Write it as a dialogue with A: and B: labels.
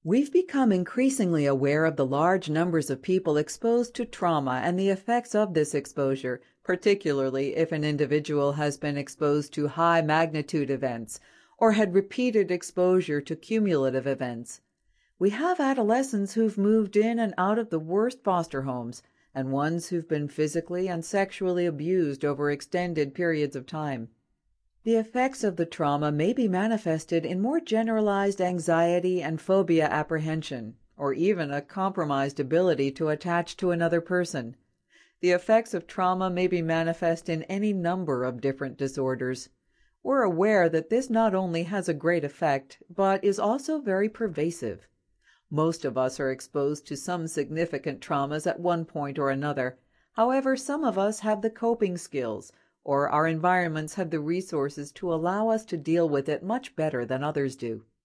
A: We've become increasingly aware of the large numbers of people exposed to trauma and the effects of this exposure, particularly if an individual has been exposed to high magnitude events or had repeated exposure to cumulative events. We have adolescents who've moved in and out of the worst foster homes, and ones who've been physically and sexually abused over extended periods of time. The effects of the trauma may be manifested in more generalized anxiety and phobia apprehension, or even a compromised ability to attach to another person. The effects of trauma may be manifest in any number of different disorders. We're aware that this not only has a great effect, but is also very pervasive. Most of us are exposed to some significant traumas at one point or another. However, some of us have the coping skills, or our environments have the resources to allow us to deal with it much better than others do.